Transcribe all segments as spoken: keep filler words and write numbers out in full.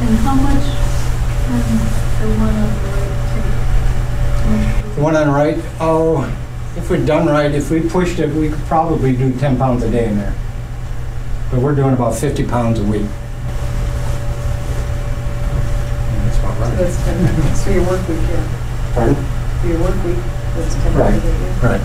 And how much can the one on the right take? The one on the right, oh, if we'd done right, if we pushed it, we could probably do ten pounds a day in there. But we're doing about fifty pounds a week. And that's about So right. that's ten, so your work week, yeah. Pardon? For your work week, that's ten Right, hours a day. right.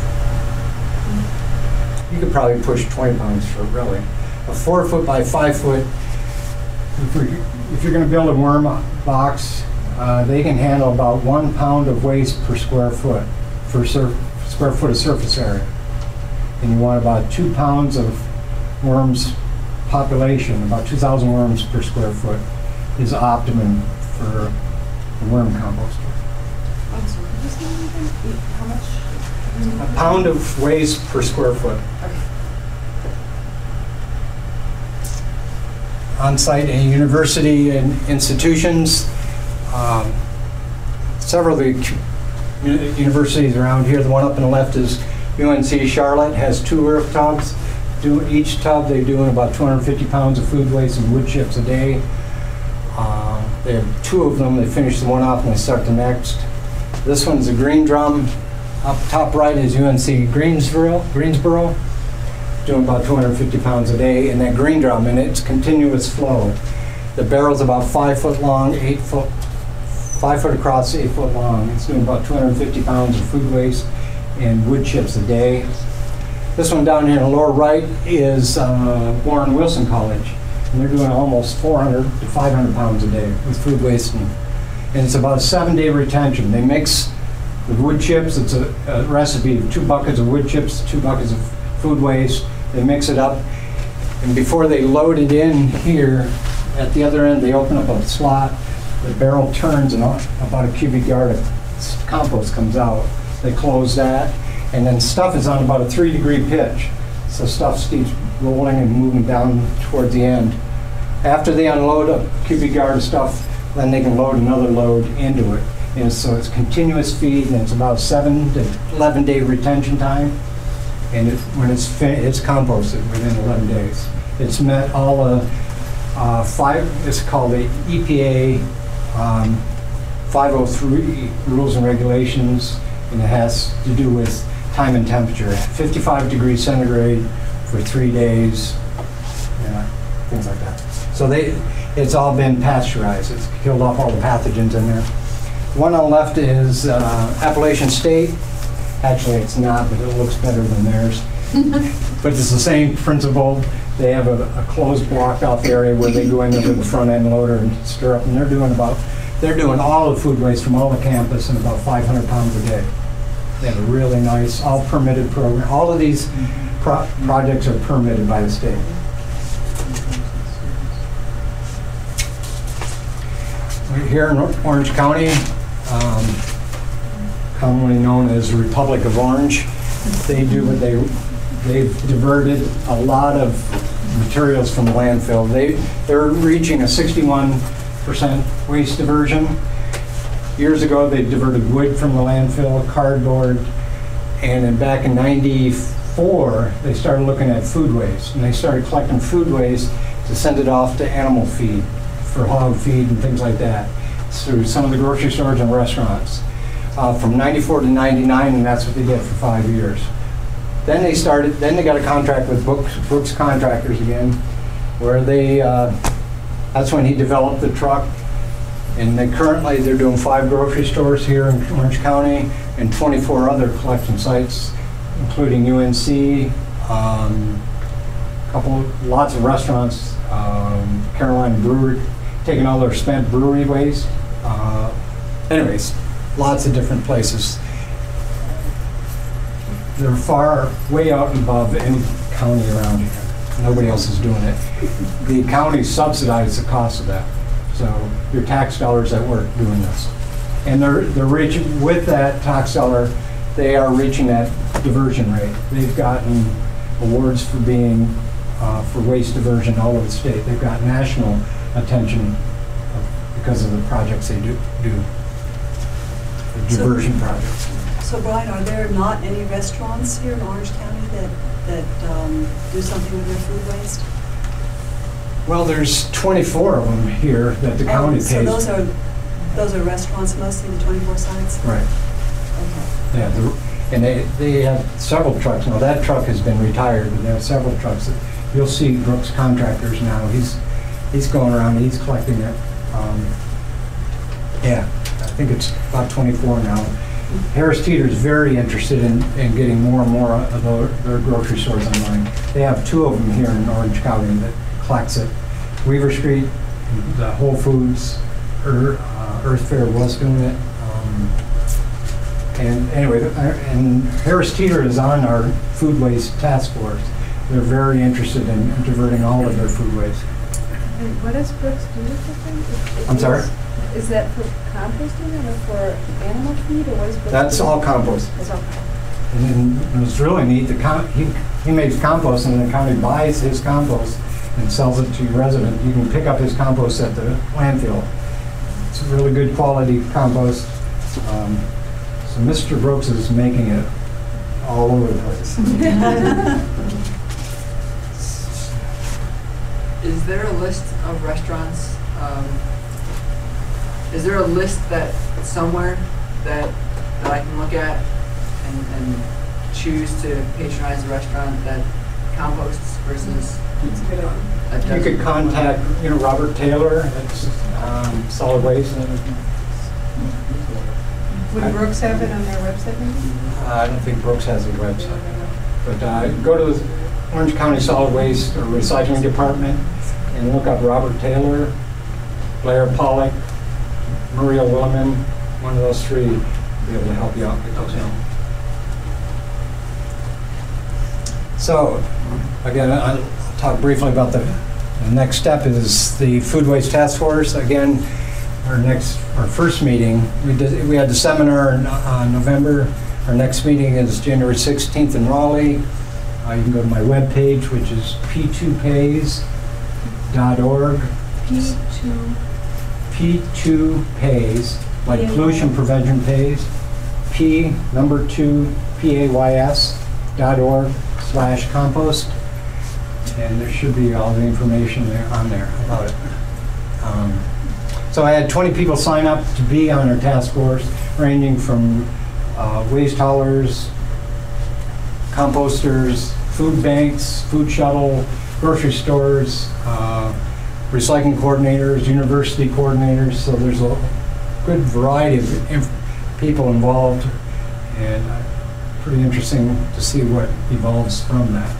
You could probably push twenty pounds for really. A four foot by five foot, if, we, if you're gonna build a worm box, uh, they can handle about one pound of waste per square foot, for sur square foot of surface area. And you want about two pounds of worms population, about two thousand worms per square foot is optimum for a worm composter. I'm sorry, did you say anything? How much? A pound of waste per square foot. Okay. On-site in university and institutions, um, several of the cu- universities around here, the one up on the left is U N C Charlotte, has two earth tubs. Do, each tub they're doing about two hundred fifty pounds of food waste and wood chips a day. Um, they have two of them, they finish the one off and they start the next. This one's a green drum. Up top right is U N C Greensboro, Greensboro, doing about two hundred fifty pounds a day in that green drum, and it's continuous flow. The barrel's about five foot long, eight foot, five foot across, eight foot long. It's doing about two hundred fifty pounds of food waste and wood chips a day. This one down here in the lower right is uh, Warren Wilson College, and they're doing almost four hundred to five hundred pounds a day with food waste, and, and it's about a seven-day retention. They mix the wood chips. It's a, a recipe of two buckets of wood chips, two buckets of food waste. They mix it up, and before they load it in here, at the other end, they open up a slot. The barrel turns, and about a cubic yard of compost comes out. They close that, and then stuff is on about a three degree pitch. So stuff keeps rolling and moving down towards the end. After they unload a cubic yard of stuff, then they can load another load into it. And so it's continuous feed, and it's about seven to eleven day retention time. And it, when it's fin it's composted within eleven days. It's met all the uh, five, it's called the E P A um, five oh three rules and regulations, and it has to do with time and temperature. fifty-five degrees centigrade for three days, yeah, things like that. So they, it's all been pasteurized. It's killed off all the pathogens in there. One on the left is uh, Appalachian State. Actually, it's not, but it looks better than theirs. But it's the same principle. They have a, a closed blocked off area where they go in there with the front end loader and stir up, and they're doing about, they're doing all the food waste from all the campus and about five hundred pounds a day. They have a really nice, all permitted program. All of these pro projects are permitted by the state. We're here in Orange County, um, commonly known as the Republic of Orange. They do what they, they've diverted a lot of materials from the landfill. They, they're reaching a sixty-one percent waste diversion. Years ago, they diverted wood from the landfill, cardboard, and then back in ninety-four, they started looking at food waste, and they started collecting food waste to send it off to animal feed, for hog feed and things like that, through some of the grocery stores and restaurants. Uh, from ninety-four to ninety-nine, and that's what they did for five years. Then they started, then they got a contract with Brooks, Brooks Contractors again, where they, uh, that's when he developed the truck. And they currently, they're doing five grocery stores here in Orange County and twenty-four other collection sites, including U N C, um, couple, lots of restaurants, um, Carolina Brewery, taking all their spent brewery waste. Uh, anyways, lots of different places. They're far, way out and above any county around here. Nobody else is doing it. The county subsidizes the cost of that. So your tax dollars at work doing this. And they're, they're reaching, with that tax dollar, they are reaching that diversion rate. They've gotten awards for being, uh, for waste diversion all over the state. They've got national attention because of the projects they do, do. The diversion so, projects. So Brian, are there not any restaurants here in Orange County that, that um, do something with their food waste? Well, there's twenty-four of them here that the county Oh, pays. so those are, those are restaurants mostly, the twenty-four sites? Right, Okay. yeah, the- and they, they have several trucks. Now, that truck has been retired, but they have several trucks. that- You'll see Brooks Contractors now, he's, he's going around, he's collecting it. Um, Yeah, I think it's about twenty-four now. Harris Teeter is very interested in, in getting more and more of their, their grocery stores online. They have two of them here in Orange County that collects it. Weaver Street, the Whole Foods, Ear- uh, Earth Fare was doing it. Um, And anyway, uh, and Harris Teeter is on our food waste task force. They're very interested in diverting all of their food waste. And what does Brooks do with the thing? It- it I'm sorry? is- Is that for composting or for animal feed, or what is Brooks? That's do? all compost. It's all compost. And then it's really neat, the con, he, he makes compost and the county buys his compost and sells it to your resident. You can pick up his compost at the landfill. It's a really good quality compost. Um, So Mister Brooks is making it all over the place. Is there a list of restaurants, um, is there a list that, somewhere that, that I can look at and, and choose to patronize a restaurant that composts versus That's a good one. a You doesn't? could contact, you know, Robert Taylor, that's um, solid waste. and Would Brooks have it on their website maybe? I don't think Brooks has a website. But uh, go to the Orange County Solid Waste or Recycling Department and look up Robert Taylor, Blair Pollock, Maria Williman, one of those three will be able to help you out with those. Okay. So, again, I'll talk briefly about the, the next step is the Food Waste Task Force. Again, our next, our first meeting, we did, we had the seminar in uh, November. Our next meeting is January sixteenth in Raleigh. Uh, you can go to my webpage, which is p two pays dot org. P two. P two pays, like P A Y S. pollution prevention pays, P number two, P A Y S dot org slash compost. And there should be all the information there on there about it. Um, So I had twenty people sign up to be on our task force, ranging from uh, waste haulers, composters, food banks, food shuttle, grocery stores, uh, recycling coordinators, university coordinators. So there's a good variety of inf- people involved, and uh, pretty interesting to see what evolves from that.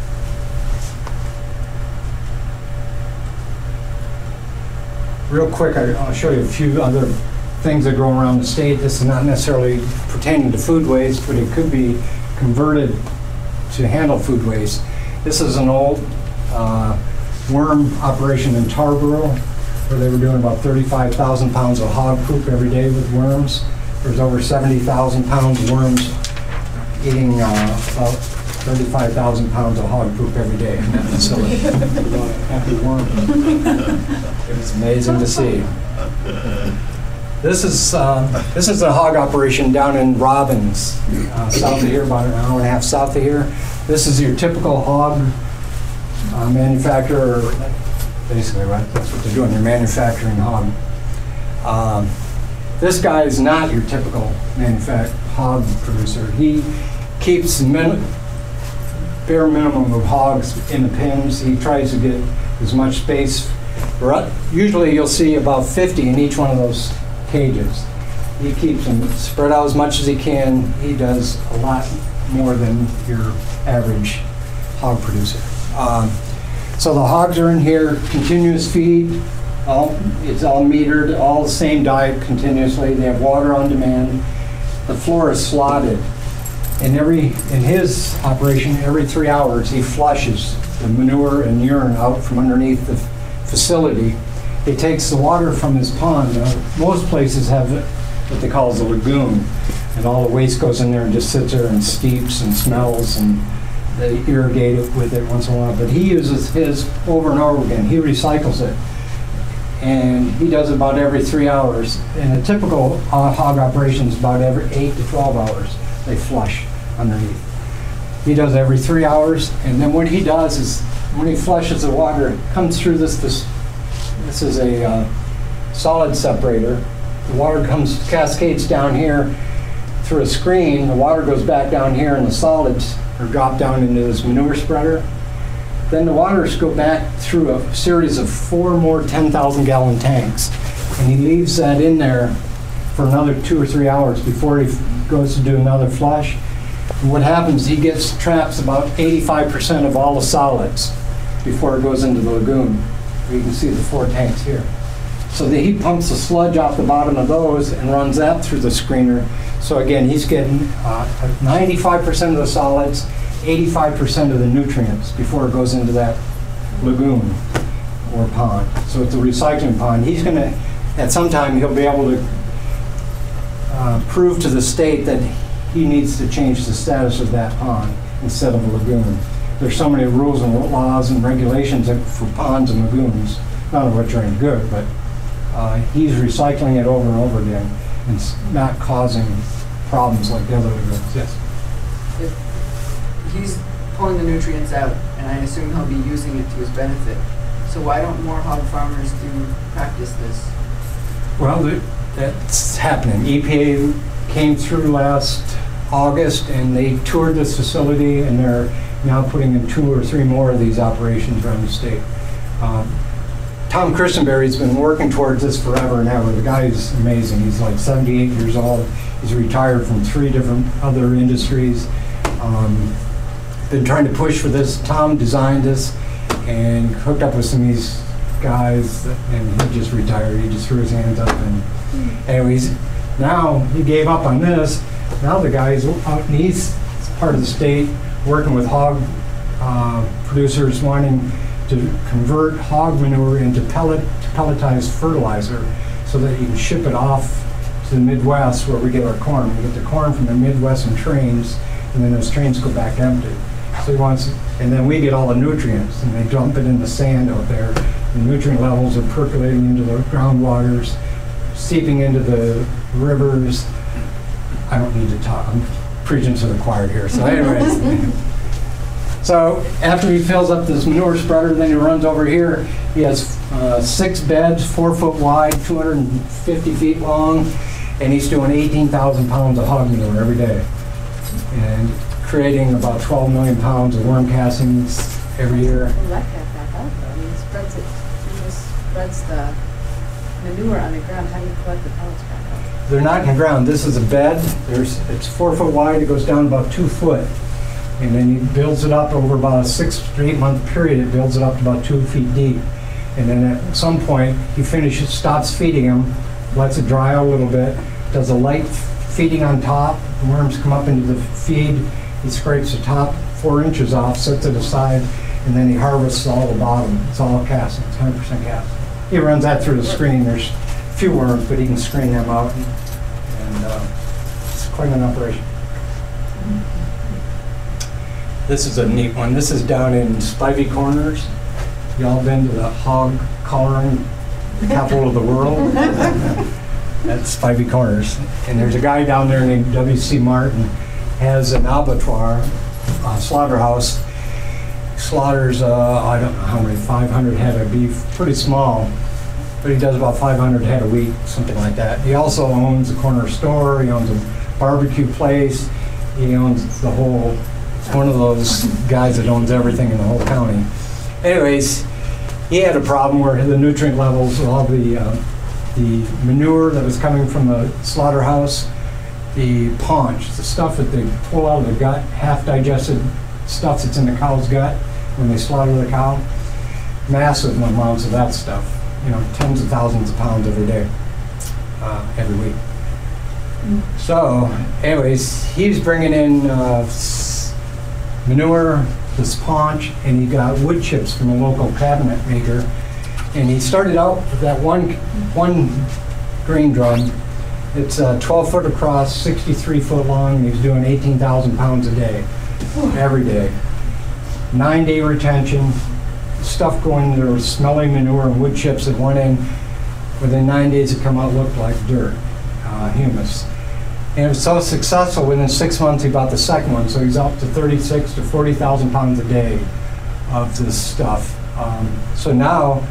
Real quick, I- I'll show you a few other things that go around the state. This is not necessarily pertaining to food waste, but it could be converted to handle food waste. This is an old uh, worm operation in Tarboro, where they were doing about thirty-five thousand pounds of hog poop every day with worms. There's over seventy thousand pounds of worms eating uh, about thirty-five thousand pounds of hog poop every day in that facility. Happy worms. It was amazing to see. This is uh, this is a hog operation down in Robbins, uh, south of here, about an hour and a half south of here. This is your typical hog uh, manufacturer, basically, right? That's what they're doing. They're manufacturing hog. Um, this guy is not your typical manufact hog producer. He keeps min bare minimum of hogs in the pens. He tries to get as much space. Usually you'll see about fifty in each one of those cages. He keeps them spread out as much as he can. He does a lot more than your average hog producer. Um, so the hogs are in here, continuous feed. All, it's all metered, all the same diet continuously. They have water on demand. The floor is slotted. In every, in his operation, every three hours, he flushes the manure and urine out from underneath the facility. He takes the water from his pond. Uh, most places have what they call a lagoon, and all the waste goes in there and just sits there and steeps and smells, and they irrigate it with it once in a while. But he uses his over and over again. He recycles it, and he does it about every three hours. And a typical uh, hog operation is about every eight to twelve hours. They flush underneath. He does every three hours, and then what he does is when he flushes the water, it comes through this, this This is a uh, solid separator. The water comes, cascades down here through a screen. The water goes back down here and the solids are dropped down into this manure spreader. Then the waters go back through a series of four more ten thousand gallon tanks. And he leaves that in there for another two or three hours before he goes to do another flush. And what happens, he gets traps about eighty-five percent of all the solids before it goes into the lagoon. You can see the four tanks here. So the, he pumps the sludge off the bottom of those and runs that through the screener. So again, he's getting uh, ninety-five percent of the solids, eighty-five percent of the nutrients before it goes into that lagoon or pond. So it's a recycling pond. He's going to, at some time, he'll be able to uh, prove to the state that he needs to change the status of that pond instead of a lagoon. There's so many rules and laws and regulations for ponds and lagoons, none of which are any good, but uh, he's recycling it over and over again and it's not causing problems like the other lagoons. Yes? If he's pulling the nutrients out, and I assume he'll be using it to his benefit, so why don't more hog farmers do practice this? Well, it, that's happening. E P A came through last August and they toured this facility and they're now putting in two or three more of these operations around the state. Um, Tom Christenberry's been working towards this forever and ever. The guy is amazing. He's like seventy-eight years old. He's retired from three different other industries. Um, been trying to push for this. Tom designed this and hooked up with some of these guys and he just retired. He just threw his hands up and anyways, now he gave up on this. Now the guy's out in the east part of the state working with hog uh, producers wanting to convert hog manure into pellet, pelletized fertilizer so that you can ship it off to the Midwest where we get our corn. We get the corn from the Midwest in trains and then those trains go back empty. So he wants, and then we get all the nutrients and they dump it in the sand out there. The nutrient levels are percolating into the groundwaters, seeping into the rivers. I don't need to talk, I'm preaching to the choir here. So anyways, so after he fills up this manure spreader, then he runs over here. He has uh, six beds, four foot wide, two hundred fifty feet long, and he's doing eighteen thousand pounds of hog manure every day. And creating about twelve million pounds of worm castings every year. I like that back out though. I mean, it spreads it, it just spreads the manure on the ground. How do you collect the pellets back out? They're not in the ground. This is a bed. There's, it's four foot wide. It goes down about two foot. And then he builds it up over about a six to eight month period. It builds it up to about two feet deep. And then at some point, he finishes, stops feeding them, lets it dry out a little bit, does a light feeding on top. The worms come up into the feed. He scrapes the top four inches off, sets it aside, and then he harvests all the bottom. It's all casting. It's one hundred percent casting. He runs that through the screen. There's a few worms, but he can screen them out. And, and uh, it's quite an operation. This is a neat one. This is down in Spivey Corners. Y'all been to the hog collaring capital of the world? That's Spivey Corners. And there's a guy down there named W C Martin, has an abattoir, uh, slaughterhouse. Slaughters, uh, I don't know how many, five hundred head of beef, pretty small, but he does about five hundred head a week, something like that. He also owns a corner store, he owns a barbecue place, he owns the whole, one of those guys that owns everything in the whole county. Anyways, he had a problem where the nutrient levels, all the, uh, the manure that was coming from the slaughterhouse, the paunch, the stuff that they pull out of the gut, half-digested stuff that's in the cow's gut when they slaughter the cow, massive amounts of that stuff, you know, tens of thousands of pounds every day, uh, every week. Mm. So, anyways, he's bringing in uh, s- manure, this paunch, and he got wood chips from a local cabinet maker, and he started out with that one, one grain drum. It's uh, twelve foot across, sixty-three foot long, and he's doing eighteen thousand pounds a day, every day. Nine day retention, stuff going, there was smelly manure and wood chips that went in. Within nine days it come out, looked like dirt, uh, humus. And it was so successful, within six months he bought the second one, so he's up to thirty-six to forty thousand pounds a day of this stuff. Um, so now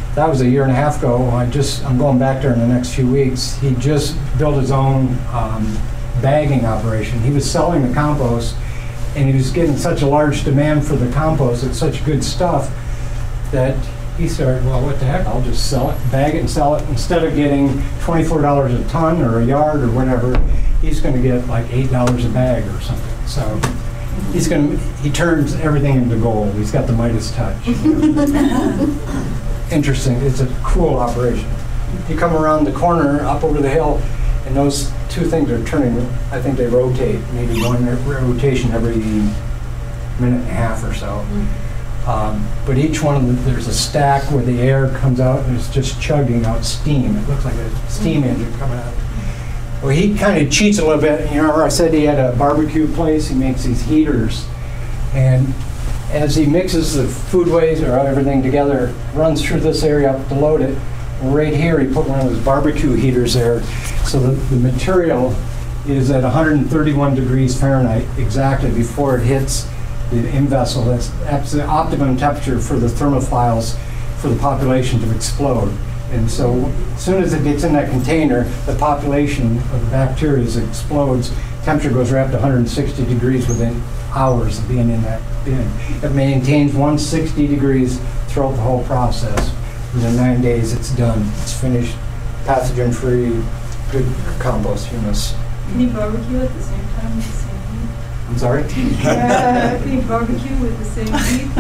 that was a year and a half ago. I just, I'm going back there in the next few weeks. He just built his own um, bagging operation. He was selling the compost, and he was getting such a large demand for the compost. It's such good stuff that he started, well, what the heck, I'll just sell it, bag it and sell it. Instead of getting twenty-four dollars a ton or a yard or whatever, he's going to get like eight dollars a bag or something. So he's going to, he turns everything into gold. He's got the Midas touch. Interesting. It's a cool operation. You come around the corner up over the hill, and those two things are turning. I think they rotate, maybe one rotation every minute and a half or so. Um, but each one of them, there's a stack where the air comes out and it's just chugging out steam. It looks like a steam engine coming out. Well, he kind of cheats a little bit. You remember I said he had a barbecue place. He makes these heaters, and as he mixes the food waste or everything together, runs through this area up to load it. And right here, he put one of those barbecue heaters there, so that the material is at one hundred thirty-one degrees Fahrenheit exactly before it hits the in vessel. That's, that's the optimum temperature for the thermophiles for the population to explode. And so as soon as it gets in that container, the population of the bacteria explodes. Temperature goes right up to one hundred sixty degrees within hours of being in that bin. It maintains one hundred sixty degrees throughout the whole process. Within nine days, it's done. It's finished, pathogen-free, good compost humus. Can you barbecue at the same time with the same heat? I'm sorry? Uh, Can you barbecue with the same heat?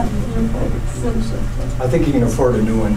I think you can afford a new one.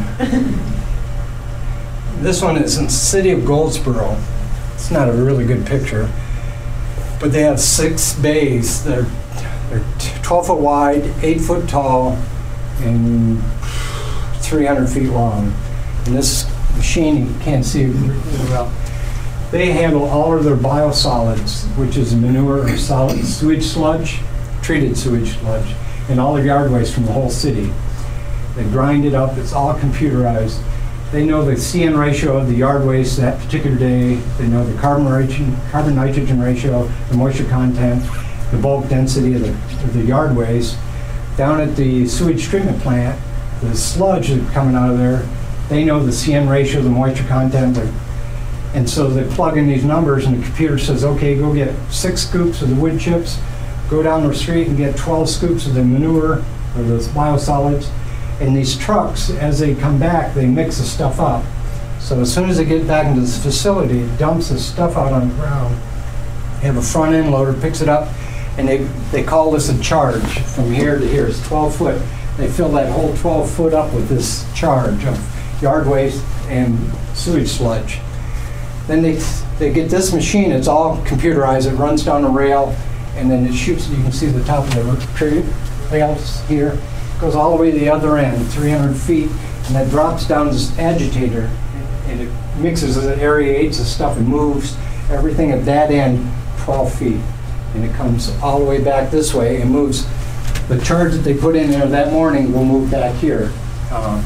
This one is in the city of Goldsboro. It's not a really good picture, but they have six bays. They're, they're twelve foot wide, eight foot tall, and three hundred feet long. And this machine, you can't see it really well. They handle all of their biosolids, which is manure or solid sewage sludge, treated sewage sludge, and all the yard waste from the whole city. They grind it up. It's all computerized. They know the C N ratio of the yard waste that particular day. They know the carbon nitrogen, carbon nitrogen ratio, the moisture content, the bulk density of the, of the yard waste. Down at the sewage treatment plant, the sludge that's coming out of there, they know the C N ratio, the moisture content, the, and so they plug in these numbers, and the computer says, okay, go get six scoops of the wood chips, go down the street and get twelve scoops of the manure or those biosolids. And these trucks, as they come back, they mix the stuff up. So as soon as they get back into this facility, it dumps the stuff out on the ground. They have a front end loader, picks it up, and they, they call this a charge from here to here. It's twelve foot. They fill that whole twelve foot up with this charge of yard waste and sewage sludge. Then they, they get this machine, it's all computerized, it runs down a rail, and then it shoots, you can see the top of the rails here, goes all the way to the other end, three hundred feet, and that drops down this agitator, and it mixes, it aerates the stuff and moves everything at that end twelve feet. And it comes all the way back this way and moves. The charge that they put in there that morning will move back here. Uh,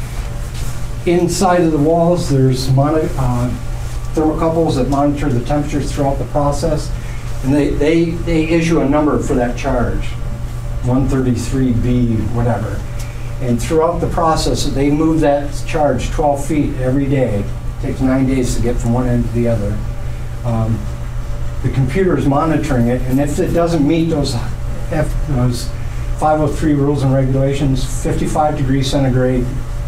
inside of the walls, there's mono, uh, thermocouples that monitor the temperatures throughout the process, and they, they, they issue a number for that charge, one thirty-three B, whatever. And throughout the process, they move that charge twelve feet every day. It takes nine days to get from one end to the other. Um, the computer is monitoring it, and if it doesn't meet those, F, those five oh three rules and regulations, fifty-five degrees centigrade,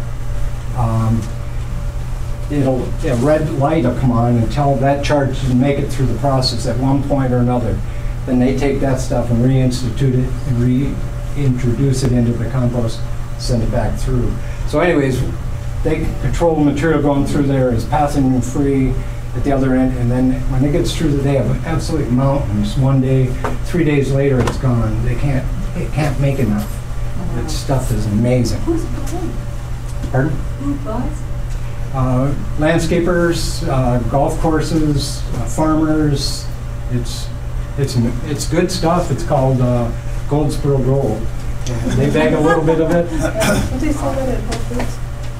um, it'll, a red light will come on and tell that charge to make it through the process at one point or another. Then they take that stuff and reinstitute it and reintroduce it into the compost, send it back through. So anyways, they control the material going through there is pathogen free at the other end, and then when it gets through, they have absolute mountains. One day, three days later, it's gone. They can't, it can't make enough. Wow. That stuff is amazing. Who's buying? Pardon? Who buys? Uh, landscapers, uh, golf courses, uh, farmers. It's it's it's good stuff. It's called uh, Goldsboro Gold. And they bag a little bit of it. Don't they sell that at Whole Foods?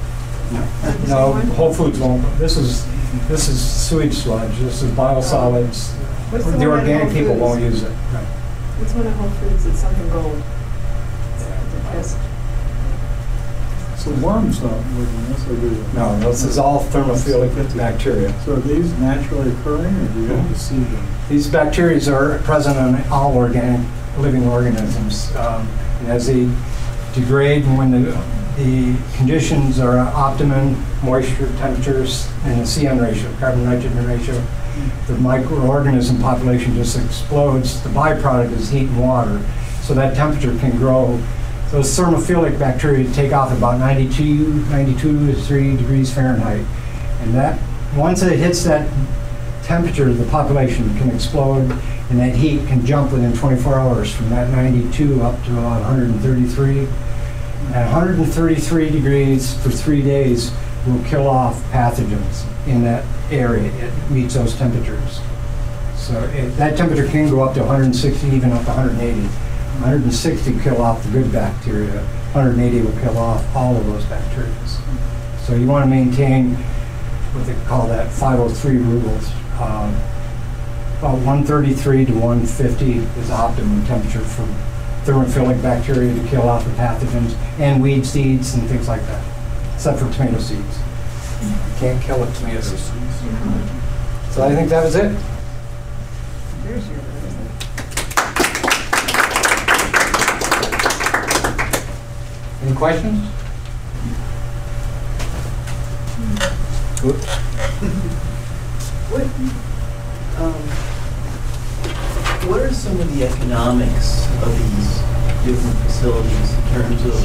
No, Whole Foods won't. This is this is sewage sludge. This is biosolids. What's the The one at organic Whole people Foods? won't use it. Right. What's one at Whole Foods? It's something gold. Yes. So worms don't live in this, or do they? No, this is all thermophilic bacteria. So are these naturally occurring, or do you have to see them? These bacteria are present on all organic living organisms. Um, and as they degrade, and when the, the conditions are optimum, moisture, temperatures, and the C N ratio, carbon-nitrogen ratio, the microorganism population just explodes. The byproduct is heat and water, so that temperature can grow. Those thermophilic bacteria take off at about ninety-two, ninety-two to three degrees Fahrenheit. And that, once it hits that temperature, the population can explode, and that heat can jump within twenty-four hours from that ninety-two up to about one hundred thirty-three. At one hundred thirty-three degrees for three days will kill off pathogens in that area. It meets those temperatures. So it, that temperature can go up to one hundred sixty, even up to one hundred eighty. one hundred sixty kill off the good bacteria. one hundred eighty will kill off all of those bacteria. So you want to maintain what they call that five oh three rules. Um, about one thirty-three to one fifty is optimum temperature for thermophilic bacteria to kill off the pathogens, and weed seeds and things like that, except for tomato seeds. You can't kill a tomato seed. So I think that was it. There's your bird, isn't it? Any questions? What, um, what are some of the economics of these different facilities in terms of,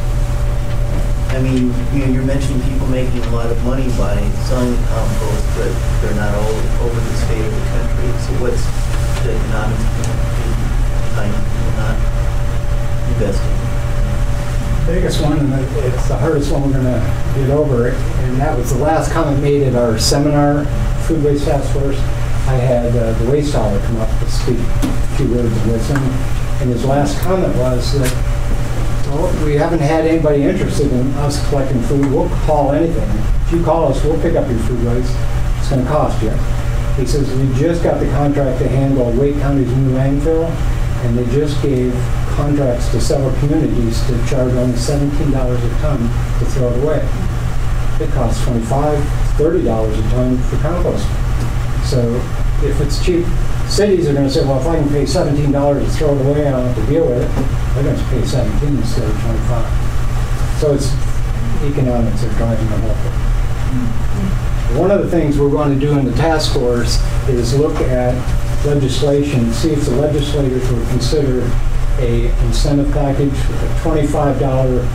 I mean, you know, you're mentioning people making a lot of money by selling the compost, but they're not all over the state of the country. So what's the economics behind people not investing? Biggest one, and it's the hardest one we're going to get over, and that was the last comment made at our seminar, Food Waste Task Force. I had uh, the waste hauler come up to speak a few words with him, and his last comment was that, well, we haven't had anybody interested in us collecting food. We'll haul anything. If you call us, we'll pick up your food waste. It's going to cost you. He says, we just got the contract to handle Wake County's new landfill, and they just gave contracts to several communities to charge only seventeen dollars a ton to throw it away. It costs twenty-five dollars, thirty dollars a ton for compost. So if it's cheap, cities are going to say, well, if I can pay seventeen dollars to throw it away, I don't have to deal with it. They're going to pay seventeen instead of twenty-five. So it's economics are driving the whole thing. One of the things we're going to do in the task force is look at legislation, see if the legislators would consider a incentive package with a twenty-five dollars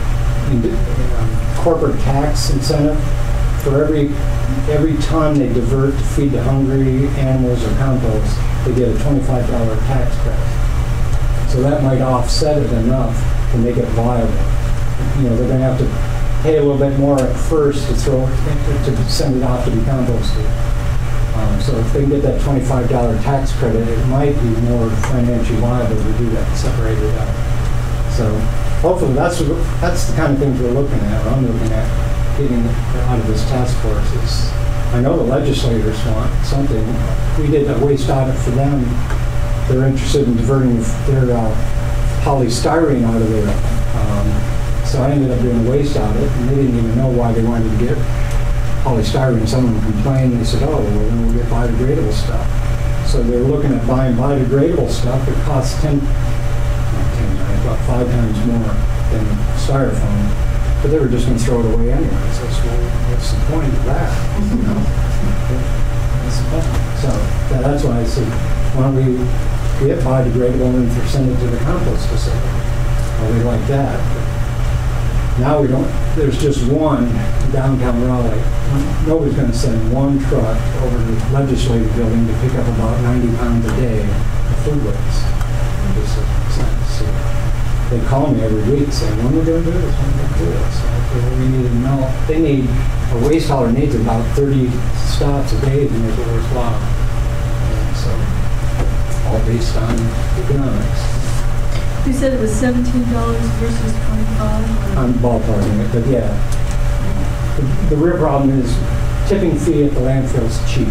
um, corporate tax incentive for every every ton they divert to feed the hungry animals or compost. They get a twenty-five dollars tax credit. So that might offset it enough to make it viable. You know, they're going to have to pay a little bit more at first to throw to send it off to be composted. Um, so if they can get that twenty-five dollars tax credit, it might be more financially viable to do that, separate it out. So hopefully that's what, that's the kind of things we're looking at, or I'm looking at, getting out of this task force. Is, I know the legislators want something. We did a waste audit for them. They're interested in diverting their uh, polystyrene out of there. Um, so I ended up doing a waste audit, and they didn't even know why they wanted to get polystyrene. Someone complained, and they said, oh, well, then we'll get biodegradable stuff. So they were looking at buying biodegradable stuff. It costs ten, not ten, about five times more than styrofoam. But they were just going to throw it away anyway. So, I said, well, what's the point of that? You know? What's the point? So that, that's why I said, why don't we get biodegradable and then send it to the compost facility? Well, we like that. But now we don't, there's just one downtown Raleigh. Nobody's going to send one truck over to the legislative building to pick up about ninety pounds a day of food waste. It just doesn't make sense. So they call me every week saying, when are we going to do this? When are we going to do this? So I feel we need to know. They need, a waste hauler needs about thirty stops a day to make it worthwhile. And so, all based on economics. You said it was seventeen dollars versus twenty-five? I'm ballparking it, but yeah. The, the real problem is tipping fee at the landfill is cheap.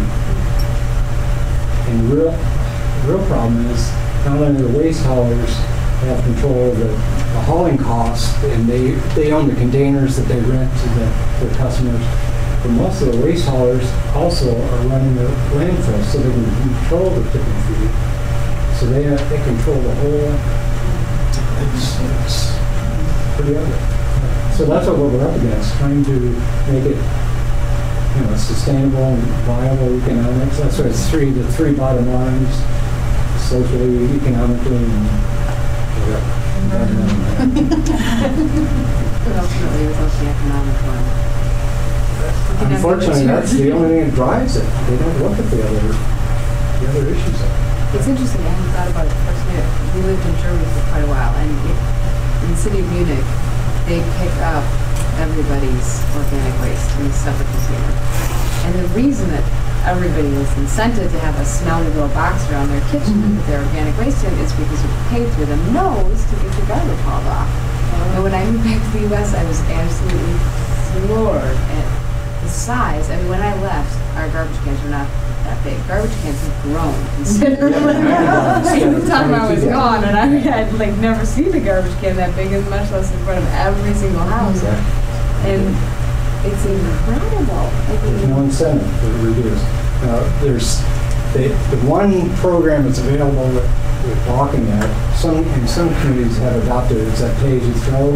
And the real, the real problem is not only the waste haulers have control of the the hauling costs, and they, they own the containers that they rent to the, their customers. But most of the waste haulers also are running the landfill, so they can control the tipping fee. So they, uh, they control the whole, it's, it's pretty ugly. So that's what we're up against, trying to make it, you know, sustainable and viable economics. That's why it's three, the three bottom lines, socially, economically, and whatever. But ultimately, it was also the economic one. Looking at Unfortunately, the that's the only thing that drives it. They don't look at the other, the other issues of it. It's interesting, I hadn't thought about it first. We lived in Germany for quite a while, and it, in the city of Munich, they pick up everybody's organic waste and stuff at the consumer. And the reason that everybody was incented to have a smelly little box around their kitchen to put their organic waste in is because you paid through the nose to get your garbage hauled off. And when I moved back to the U S, I was absolutely floored at the size. I mean, when I left, our garbage cans were not that big. Garbage cans had grown considerably. By the time I was gone, and I had like never seen a garbage can that big, and much less in front of every single house. And it's incredible. I There's no mean, incentive to reduce. Now, there's, they, the one program that's available that we're talking at, some, in some communities have adopted, it's that pay as you throw,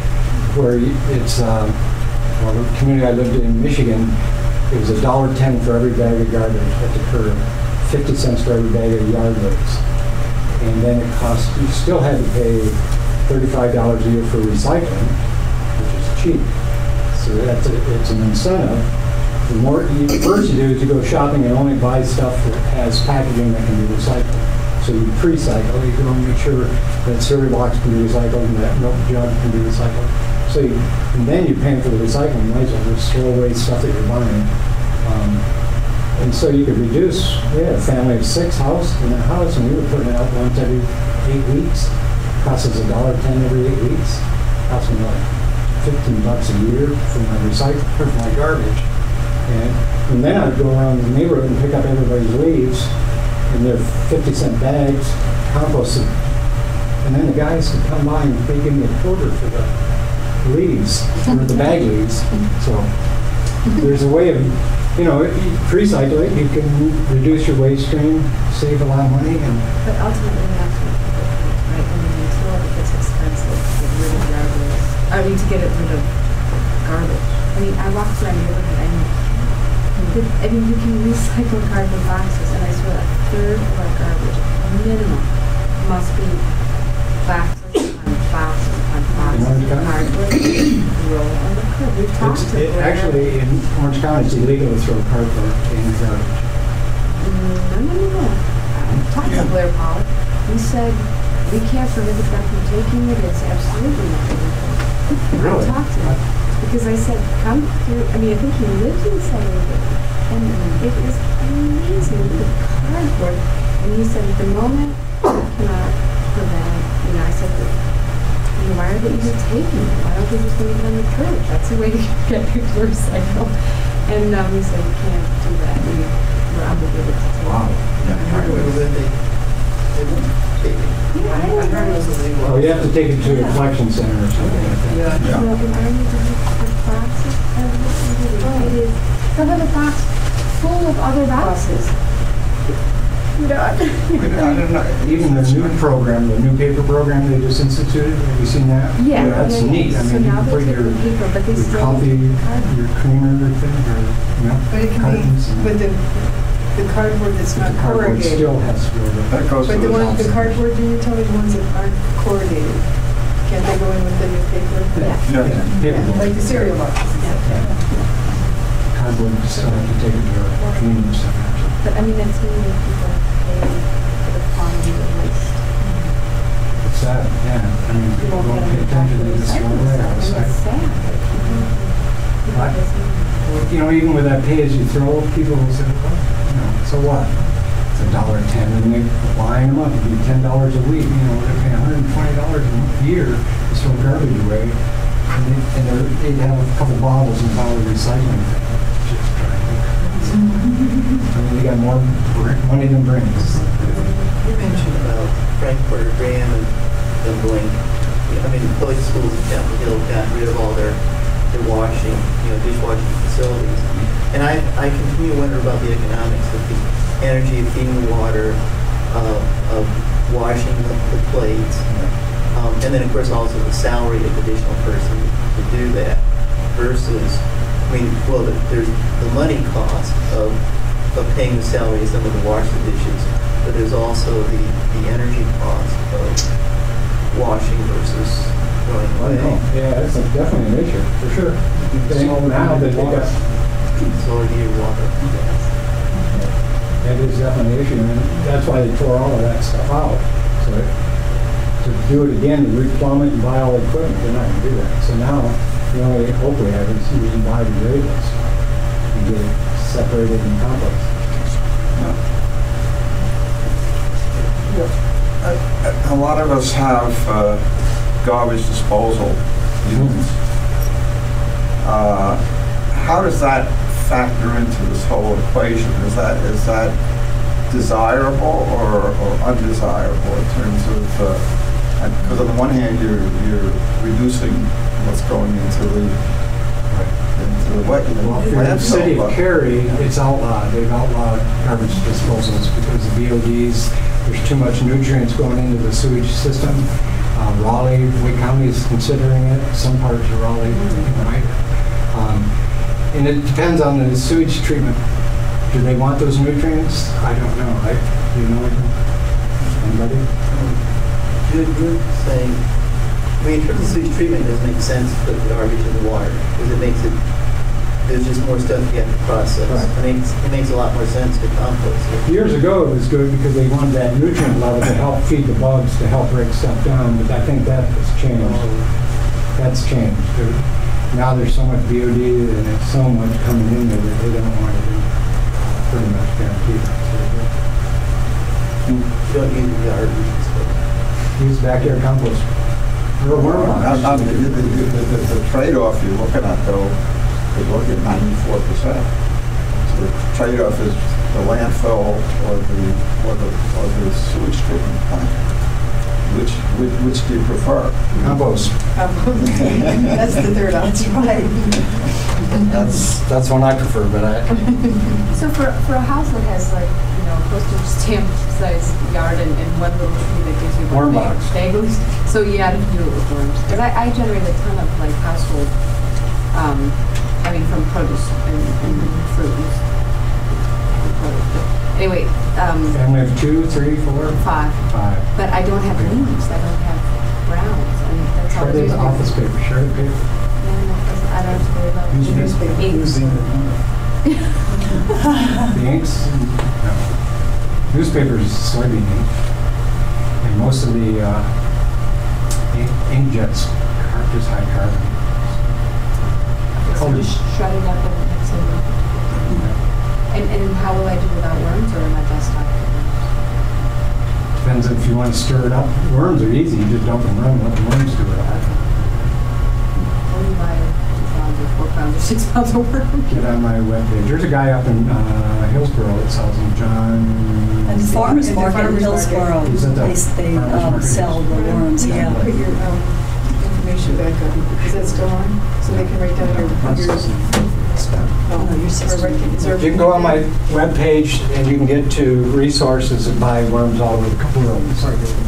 where you- it's, um, well, the community I lived in, in Michigan, it was a dollar ten for every bag of garbage at the curb, fifty cents for every bag of yard waste. And then it cost, you still had to pay thirty-five dollars a year for recycling, which is cheap. So that's a, it's an incentive. The more, you, first you do is you go shopping and only buy stuff that has packaging that can be recycled. So you pre-cycle, you go and make sure that cereal box can be recycled and that milk jug can be recycled. So you, and then you're paying for the recycling, you might as well just throw away stuff that you're buying. Um, and so you could reduce, we had a family of six house in a house, and we were putting it out once every eight weeks. Cost us a dollar ten every eight weeks. Cost me like fifteen bucks a year for my recycle, for my garbage. And, and then I'd go around the neighborhood and pick up everybody's leaves, and they're fifty cent bags, composted. And then the guys could come by and they give me a quarter for the leaves, or the bag leaves. So there's a way of, you know, if you pre-cycle it, you can reduce your waste stream, save a lot of money, and but ultimately, that's what people do, right? I mean, until it gets expensive to get rid of garbage, I mean, to get rid of garbage. I mean, I walk through our neighborhood, I mean, the- I mean, you can recycle cardboard boxes, and I swear a third of our garbage, minimum, must be boxes on boxes on boxes Orange of County? cardboard. Roll on the curb. We've talked it's, to it, Blair. actually in Orange County it's illegal to throw cardboard in the garbage. No, no, no, no. I talked to Blair Pollock. He said, we can't prohibit them from taking it, it's absolutely not illegal. Really? I talked to him, because I said, come through, I mean, I think he lived in Sunnyvale, and it is amazing, the cardboard. And he said, at the moment, we cannot prevent, you know, I said, you know, why are they even taking it? Why don't they just leave it on the curb? That's the way to get people to recycle. And um, he said, we can't do that, we, we're obligated to take Wow. it. Yeah, I I don't heard it was know. illegal. Well, you have to take it to a collection center or something like that. Yeah. Yeah. No, but I need to look for boxes. It is, they'll have a box full of other boxes. You know, I don't know. Even the new program, the new paper program they just instituted, have you seen that? yeah. That's yeah, neat. yeah. I So mean, you now can they're put your, taking paper, but they your still. coffee, cardboard. your creamer thing, or, you know, But it can cartons. be and- with the, the cardboard that's not The cardboard corrugated. still has to go to. That goes to But the the one, the council. cardboard, you tell me the ones that aren't corrugated, can't they go in with the newspaper? Yeah. Yeah. Paper. Like the cereal boxes. Cardboard, you still have to take it to a convenience center. But I mean, that's really people pay for the quantity of waste. It's sad, yeah. I mean, You people won't don't get pay them back attention, to they just throw recycle it away stuff, and outside. it's sad. that people- people Right. doesn't- You know, even with that pay as you throw, people will say, well, you know, so what? It's a dollar ten, and they line them up, it'd be ten dollars a week, you know, they're paying a hundred and twenty dollars a year to throw garbage away. And they, and they're, they'd have a couple bottles in bottle recycling. Just trying to- I mean, they got more br- money than brains. You mentioned about Frankfurt, Graham, and the Blink. I mean, the public schools in Chapel Hill got rid of all their, their washing, you know, dishwashing facilities. And I, I continue to wonder about the economics of the energy of heating the water, uh, of washing the, the plates, um, and then of course also the salary of the additional person to do that versus, I mean, well, the- there's the money cost of, of paying the salary of someone to wash the dishes, but there's also the, the energy cost of washing versus throwing Oh, away. no. Yeah, it's a- definitely an issue, for sure. They- Now that they got, Solar heated water. that is definitely an issue, and that's why they tore all of that stuff out. So it- to do it again, to replumb it and buy all the equipment, they're not gonna do that. So now, the only hope we have is you can buy the grade list and get it separated and composted. A a lot of us have uh, garbage disposal units. Uh, How does that factor into this whole equation? Is that, is that desirable or or undesirable in terms of, because on the one hand, you're, you're reducing what's going into the, into the wet, Well, for the city landfill, of but Cary, it's outlawed, they've outlawed garbage disposals because of B O Ds, there's too much nutrients going into the sewage system. Uh, Raleigh, Wake County is considering it, some parts of Raleigh, right? Um, And it depends on the sewage treatment. Do they want those nutrients? I don't know, I, do you know anything? Anybody? Good, good saying, I mean, in terms of sewage treatment, it doesn't make sense to put the garbage in the water, because it makes it, there's just more stuff you have to process. Right. I mean, it makes a lot more sense to compost it. Years ago, it was good because they wanted that nutrient level to help feed the bugs, to help break stuff down, but I think that has changed. That's changed. There- Now there's so much B O D and there's so much coming in there that they don't want to do, pretty much guaranteed. You don't use the garbage, so. Use backyard compost. Or worm I- I box. mean, the, the, the, the trade-off you're looking at though, you're looking at ninety-four percent. So the trade-off is the landfill or the, or the, or the sewage treatment plant. Which, which, which do you prefer? Compost. That's the third option. Right. That's, that's one I prefer, but I, So for, for a house that has like, you know, postage stamp size yard and, and one little tree that gives you Worm one bag, box. bag loose, so you have to do it with worms. Because I, I generate a ton of like household, um, I mean, from produce and, and fruit and produce. But anyway, um, family of two, three, four, five. five. But I don't have leaves, I don't have browns, and that's all. Shredded there's- office paper, shredded paper. Yeah, no, that's- I don't have to worry about. Newspaper. Inks. The inks, no. Newspapers is soybean ink. And most of the uh, ink inkjets are just high carbon. So Colored. just shred it up and mix it up. And, and how will I do without worms, or am I best off with worms? Depends if you want to stir it up. Worms are easy, you just dump them in and let the worms do it. What do you buy, two pounds or four pounds or six pounds of worms? Get on my webpage. There's a guy up in uh, Hillsborough that sells them, John. And the farmer's And the market in farmer's Hillsborough, Is it the they, they farmer's um, market? sell the worms, Put yeah. your um, information back up. Is that still on? So they can write down your, your. Oh, no, your Or sister. write- is there- You can go on my webpage and you can get to resources and buy worms all over the world.